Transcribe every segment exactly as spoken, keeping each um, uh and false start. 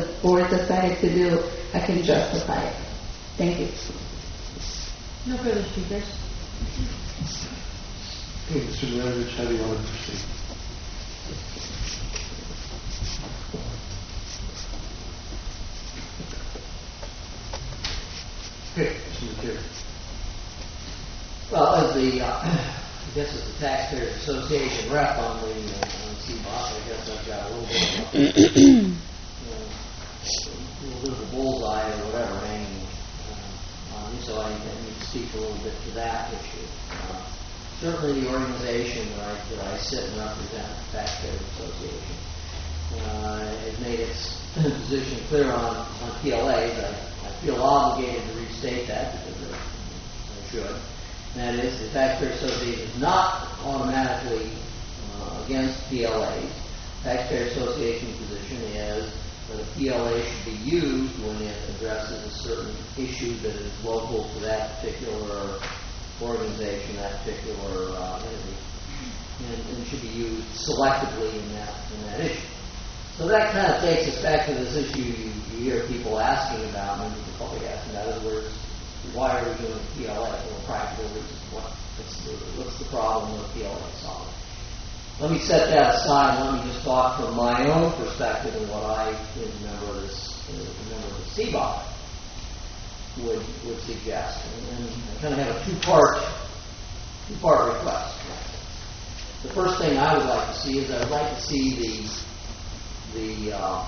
the board decided to do, I can justify it. Thank you. No further speakers. Okay, Mister Milovich, how do you want to proceed? Okay, Mister McCary. Well, as the, uh, I guess as the Taxpayers Association rep on the uh, on C B O C, I guess I've got a little bit of a, uh, a little bit of a bullseye or whatever hanging uh, on me, so I, I need to speak a little bit to that issue. Uh, certainly the organization that I, that I sit and represent, the Taxpayers Association, uh, has made its position clear on, on P L As. I, I feel obligated to restate that because I, I should. And that is, the Taxpayers Association is not automatically uh, against P L As. The Taxpayers Association position is that a P L A should be used when it addresses a certain issue that is local to that particular organization, that particular uh, entity, and, and should be used selectively in that in that issue. So that kind of takes us back to this issue you, you hear people asking about, members of the public asking about, is where why are we doing P L A for practical reasons? What, what's, the, what's the problem with P L A solving? Let me set that aside and let me just talk from my own perspective and what I, as a member of this, as a member of the C B O C, would would suggest. And, and I kind of have a two-part two-part request. The first thing I would like to see is I would like to see the the uh,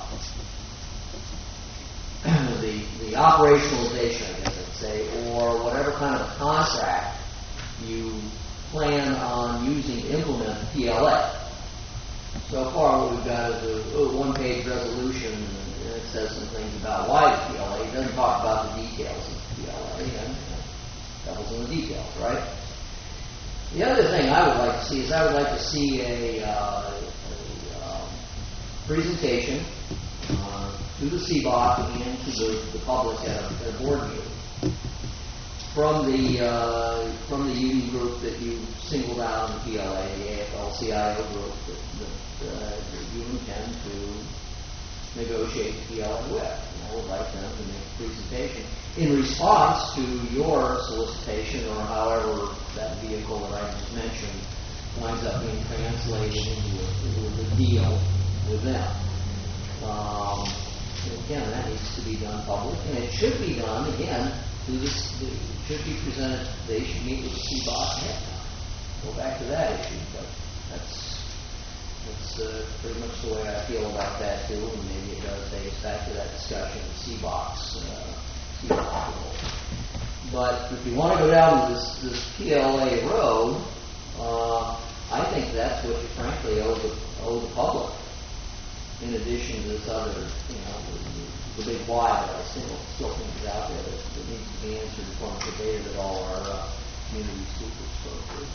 the the operationalization, I guess I'd say, or whatever kind of a contract you plan on using to implement the P L A. So far, what we've got is a, a one-page resolution, and it says some things about why the P L A. It doesn't talk about the details of the P L A, and devil's in the details, right? The other thing I would like to see is I would like to see a, uh, a uh, presentation uh, to the C B O C and to the, the public at a, at a board meeting from the uh, from the union group that you singled out in the P L A, the A F L C I O group that, that, uh, that you intend to negotiate the P L A with. And I would like them to make a presentation in response to your solicitation, or however that vehicle that I just mentioned winds up being translated into a, into a deal with them. Um, again, that needs to be done public, and it should be done, again, through this, it should be presented, they should meet with the C B O C head. Go back to that issue, but that's, that's uh, pretty much the way I feel about that, too, and maybe it does take us back to that discussion of C B O C. Uh, C B O C. But if you want to go down this, this P L A road, uh, I think that's what you frankly owe the, owe the public. In addition to this other, you know, the, the big why that I still, still think is out there that, that needs to be answered in form of the data that all our uh, community schools go through.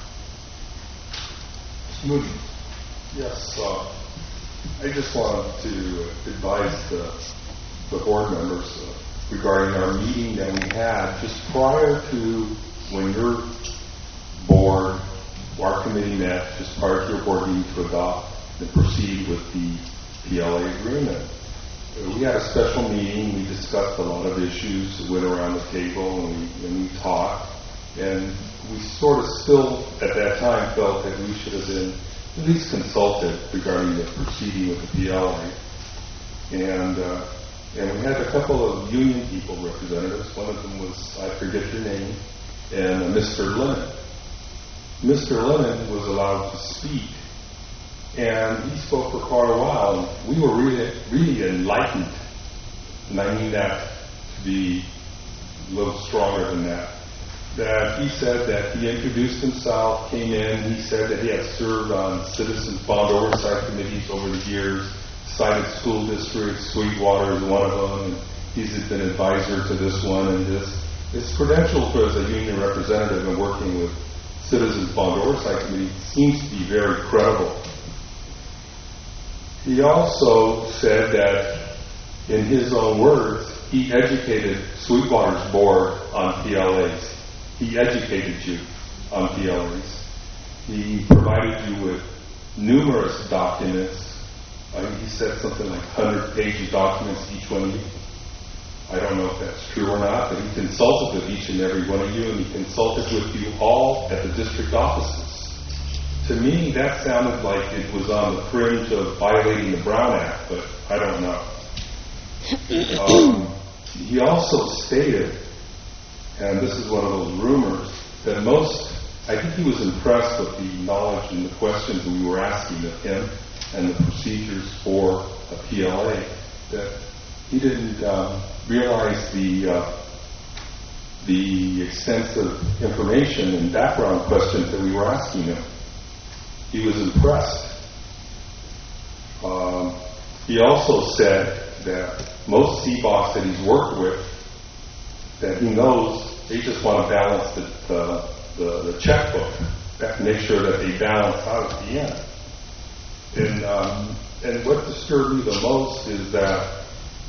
Moody. Yes, uh, I just wanted to advise the, the board members uh, regarding our meeting that we had just prior to when your board, our committee met, just prior to your board meeting to adopt and proceed with the P L A agreement. We had a special meeting. We discussed a lot of issues, went around the table, and we, and we talked. And we sort of still, at that time, felt that we should have been at least consulted regarding the proceeding with the P L A. And uh, and we had a couple of union people representatives. One of them was, I forget your name, and uh, Mister Lennon. Mister Lennon was allowed to speak. And he spoke for quite a while, and we were really, really enlightened. And I mean that to be a little stronger than that. That he said that he introduced himself, came in, he said that he had served on citizens bond oversight committees over the years, cited school districts, Sweetwater is one of them, and he's been advisor to this one and this. His credentials as a union representative and working with citizens bond oversight committee seems to be very credible. He also said that, in his own words, he educated Sweetwater's board on P L As. He educated you on P L As. He provided you with numerous documents I mean, he said something like one hundred page of documents each one of you. I don't know if that's true or not, but he consulted with each and every one of you, and he consulted with you all at the district offices. To me, that sounded like it was on the fringe of violating the Brown Act, but I don't know. Um, he also stated, and this is one of those rumors, that most, I think he was impressed with the knowledge and the questions we were asking of him and the procedures for a P L A, that he didn't um, realize the uh, the extensive information and background questions that we were asking him. He was impressed. Um, he also said that most C B O S that he's worked with, that he knows they just want to balance the, the, the, the checkbook, that make sure that they balance out at the end. And, um, and what disturbed me the most is that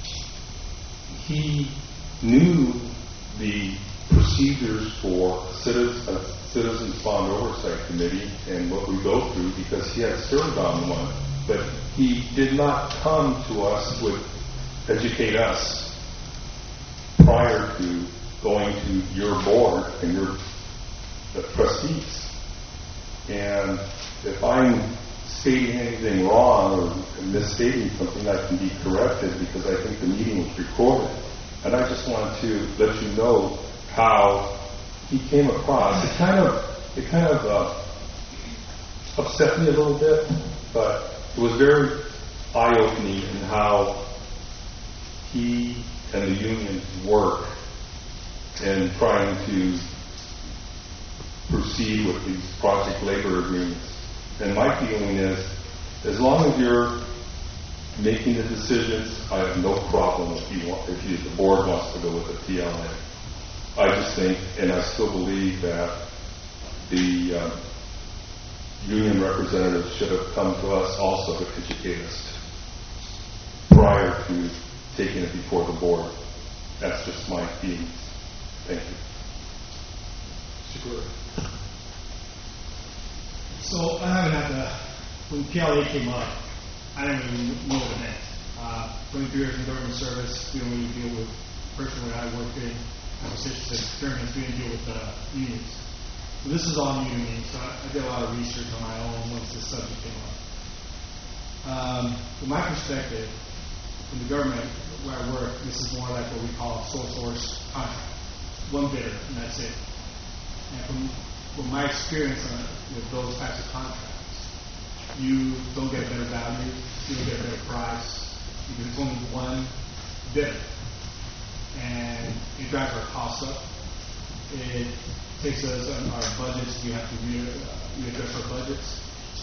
he knew the procedures for citizen, a Citizens Bond Oversight Committee and what we go through because he had served on one. But he did not come to us with educate us prior to going to your board and your the trustees. And if I'm stating anything wrong or misstating something, I can be corrected because I think the meeting was recorded. And I just want to let you know how he came across. It kind of, it kind of uh, upset me a little bit, but it was very eye-opening in how he and the union work in trying to proceed with these project labor agreements. And my feeling is, as long as you're making the decisions, I have no problem if you want, if you, the board wants to go with a P L A. I just think, and I still believe that the uh, union representatives should have come to us also to educate us prior to taking it before the board. That's just my feelings. Thank you. Mister Gordon. So I haven't had the, when P L A came up, I didn't even know what it meant. Uh, twenty-three years in government service, we don't really deal with, personally I worked in conversations and experiments, we didn't deal with uh, unions. So this is all new to me, so I, I did a lot of research on my own once this subject came up. Um, from my perspective, in the government where I work, this is more like what we call a sole source contract. One bidder, and that's it. And from, from my experience on, with those types of contracts, you don't get a better value, you don't get a better price, because it's only one bidder. And it drives our costs up. It takes us on our budgets, we have to re- uh, readjust our budgets.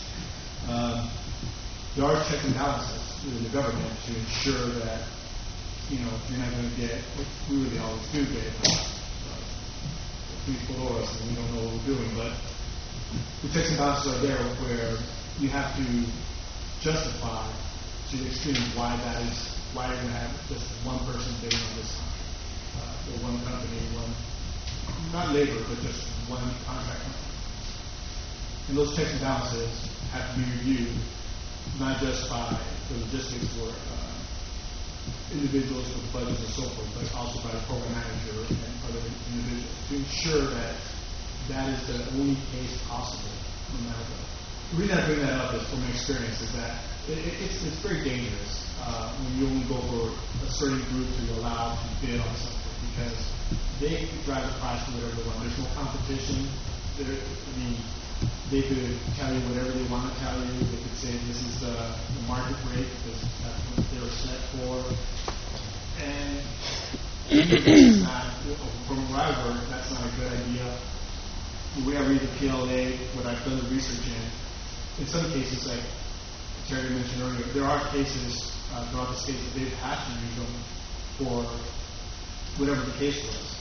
Um, there are checks and balances within the government to ensure that, you know, you're not going to get, what we really always do get, uh, police below us and we don't know what we're doing, but the checks and balances are there where you have to justify to the extreme why that is, why you're going to have just one person bidding on this contract. Uh, or one company, one, not labor, but just one contract company. And those checks and balances have to be reviewed, not just by the logistics for uh, individuals with budgets and so forth, but also by the program manager and other individuals to ensure that that is the only case possible no matter what. The reason I bring that up is from my experience is that it, it, it's, it's very dangerous uh, when you only go for a certain group to be allowed to bid on something because they drive the price to whatever they want. There's no competition. There, I mean, they could tell you whatever they want to tell you. They could say this is the, the market rate because that's what they were set for. And it's not, from where I work, that's not a good idea. The way I read the P L A, what I've done the research in, in some cases, like Terry mentioned earlier, there are cases uh, throughout the state that they've had to use them for whatever the case was.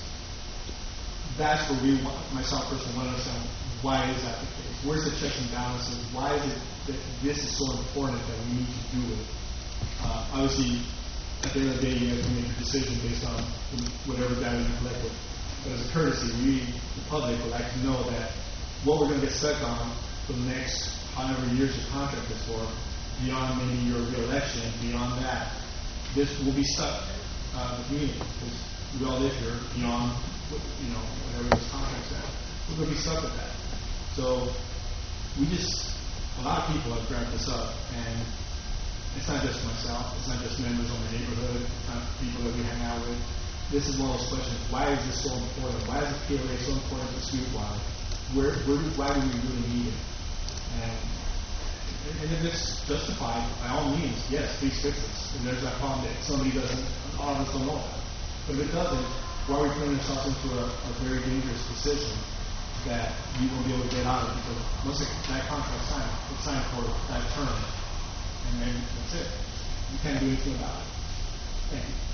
That's where we, want, myself personally, want to understand why is that the case? Where's the checks and balances? Why is it that this is so important that we need to do it? Uh, obviously, at the end of the day, you have to make a decision based on whatever data you collect with. But as a courtesy, we, the public, would like to know that what we're going to get stuck on for the next however years the contract is for beyond maybe your reelection, beyond that, this will be stuck, uh, the community, because we all live here beyond, what- you know, whatever this contract says. We're going to be stuck with that. So we just, a lot of people have grabbed this up, and it's not just myself, it's not just members of the neighborhood, it's not people that we hang out with. This is one of those questions, why is this so important? Why is the P L A so important to Sweetwater? Where, where do, why do we really need it? And, and if it's justified, by all means, yes, please fix this. And there's that problem that somebody doesn't, all of us don't know about. But if it doesn't, why are we putting ourselves into a, a very dangerous position that you won't be able to get out of? Because once it, that contract's signed, it's signed for that term. And then that's it. You can't do anything about it. Thank you.